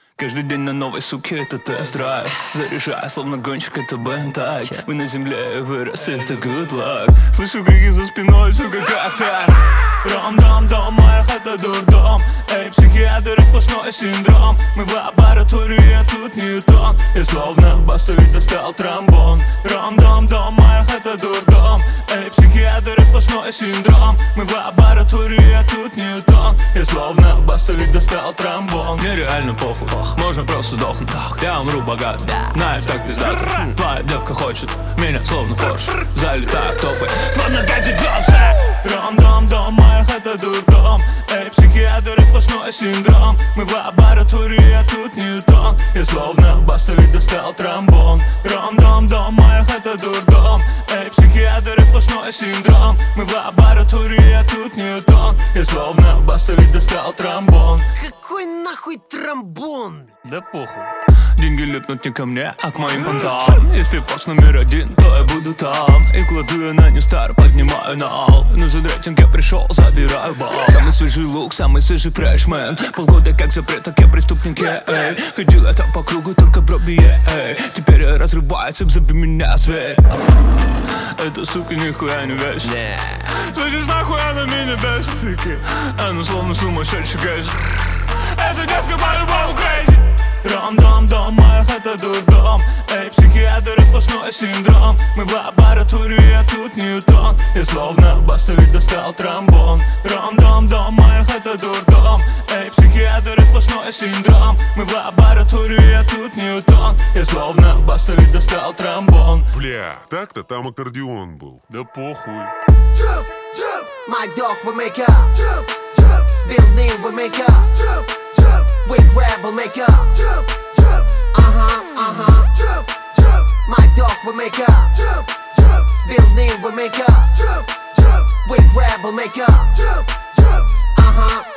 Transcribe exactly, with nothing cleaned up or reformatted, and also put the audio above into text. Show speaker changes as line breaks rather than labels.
Каждый день на новой суке это тест-драйв. Заряжая, словно гонщик, это бентайк. Вы на земле, вырос, это good luck. Слышу крики за спиной, сука, как так? Ром-дом-дом, моя хата дурдом. Эй, психиатры, сплошной синдром. Мы в лаборатории, а тут Ньютон. Я словно бастовик достал тромбон. Ром-дом-дом, моя хата дурдом. Эй, психиатры, сплошной синдром. Мы в лаборатории, а тут Ньютон. Я словно бастовик достал тромбон. Мне реально похуй, можно просто сдохнуть. Я умру богат, знаешь, так пиздато. Твоя девка хочет меня словно Порше. Залетаю в топы, словно Гаджет Джонса. Ром-дом-дом, моя хата дурдом. Эй, психиатры, сплошной синдром. Мы в лаборатории, а тут Ньютон. Я словно бастовик достал тромбон. Ром-дом-дом, моя хата дурдом. Эй, психиатры, сплошной синдром. Мы в лаборатории, а тут Ньютон. Я словно бастовик достал тромбон.
Какой нахуй тромбон?
Да похуй. Деньги липнут не ко мне, а к моим понтам. Если пост номер один, то я буду там. И кладу я на Ньюстар, поднимаю на ал. Нужен рейтинг, я пришел, забираю бал. Самый свежий лук, самый свежий фрешмен. Полгода как запрет, так я преступник, эй. Ходил я там по кругу, только проби, эй. Теперь я разрываю цепь, заби меня, зверь. Эта сука нихуя не весит. Слышишь, нахуй она меня бесит. Она словно сумасшедший гэс. Эта девка по-любому crazy. Ром-дом-дом, моя хата дурдом. Эй, психиатры, сплошной синдром. Мы в лаборатории, а тут Ньютон. Я словно бастовик достал тромбон. Ром-дом-дом, моя хата дурдом. Эй, психиатры, сплошной синдром. Мы в лаборатории, а тут Ньютон. Я словно бастовик достал тромбон.
Бля, так-то там аккордеон был.
Да похуй.
My dog will make up. Building will make up. We grab will make up. Uh-huh, uh-huh. My dog will make up. Building will make up. We grab will make up. Uh-huh.